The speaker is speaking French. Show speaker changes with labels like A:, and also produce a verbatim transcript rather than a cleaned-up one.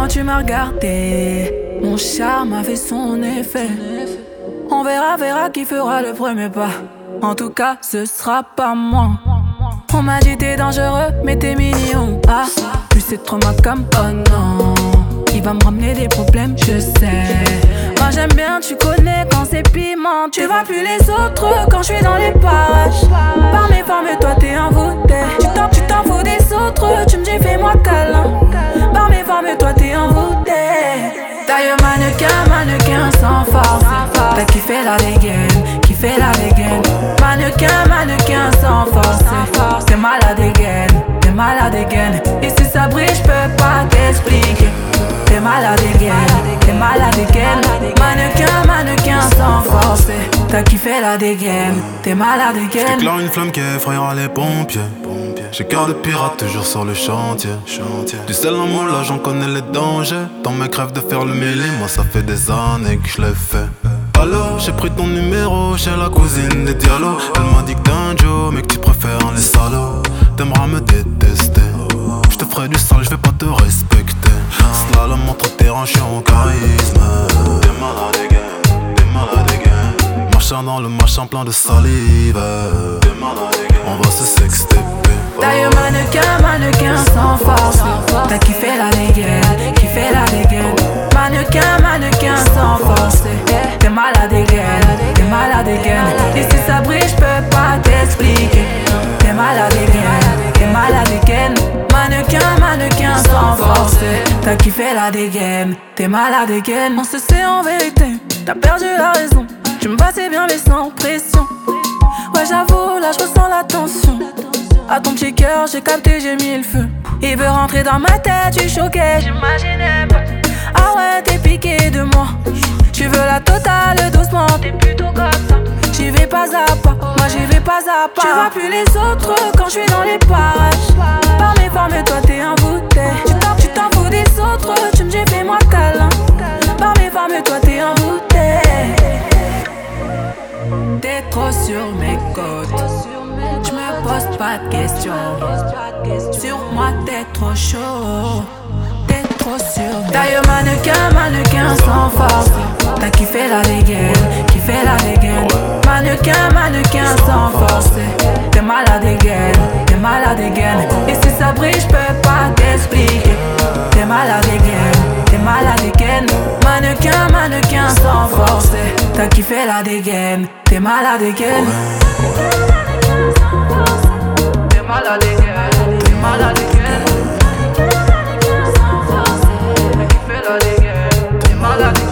A: Quand tu m'as regardé, mon charme a fait son effet. On verra, verra qui fera le premier pas. En tout cas, ce sera pas moi. On m'a dit t'es dangereux, mais t'es mignon. Ah, plus c'est trop ma comme oh non. Il va me ramener des problèmes, je sais. Moi j'aime bien, tu connais quand c'est piment. Tu vois plus les autres quand je suis dans les parages. Par mes formes, toi t'es envoûté. Tu t'en, tu t'en fous des autres, tu me dis fais-moi câlin. Par mes formes, toi t'es envoûté. D'ailleurs mannequin, mannequin sans force. T'as kiffé la dégaine, kiffé la dégaine. Mannequin, mannequin sans force. T'es malade again, t'es malade again. Et si ça brille, j'peux pas t'expliquer. T'es malade again, t'es malade again. Mannequin, mannequin sans force. T'as kiffé la dégaine, t'es malade again.
B: J'éclaire une flamme qui effrayera les pompiers. J'ai cœur de pirate toujours sur le chantier. Du sel en moi là j'en connais les dangers. Tant mes crèves de faire le mêlé, moi ça fait des années que je l'ai fait. Alors j'ai pris ton numéro chez la cousine des Diallo. Elle m'a dit que t'es un Joe mais que tu préfères les salauds. T'aimeras me détester. Je te ferai du sale, je vais pas te respecter. Slalom entre tes hanches en charisme. T'es malade again, t'es malade again. Marchant dans le machin plein de salive. T'es malade again, on va se sexter.
A: D'ailleurs mannequin, mannequin sans force. T'as kiffé la dégaine, kiffé la dégaine. Mannequin, mannequin sans force. T'es malade again, t'es malade again. Et si ça brille, j'peux pas t'expliquer. T'es malade again, t'es malade again. Mannequin, mannequin sans force. T'as kiffé la dégaine, t'es malade again. On se sait en vérité, t'as perdu la raison. Tu me passais bien mais sans pression. Ouais j'avoue, là j'ressens la tension. À ton petit cœur, j'ai capté, j'ai mis le feu. Il veut rentrer dans ma tête, tu choqué, j'imaginais pas. Ah ouais, t'es piqué de moi. Tu veux la totale doucement, t'es plutôt comme ça. J'y vais pas à pas, moi j'y vais pas à pas. Tu vois plus les autres quand je suis dans les parages. Par mes formes, toi t'es envoûté. Tu t'en, tu t'en fous des autres, tu me dis fais-moi câlin. Par mes formes, toi t'es envoûté. T'es trop sur mes côtes. J'me pose pas de questions. Sur moi t'es trop chaud. T'es trop sur mes. D'ailleurs mannequin, mannequin sans force. T'as kiffé la dégaine, kiffé la dégaine. Mannequin, mannequin sans force. T'es malade again, t'es malade again. Et si ça brille, j'peux pas t'expliquer. T'es malade again, t'es malade again. Mannequin, mannequin sans force. T'as kiffé la dégaine, t'es malade again. T'es malade again, t'es malade again. T'as kiffé la dégaine, t'es malade again.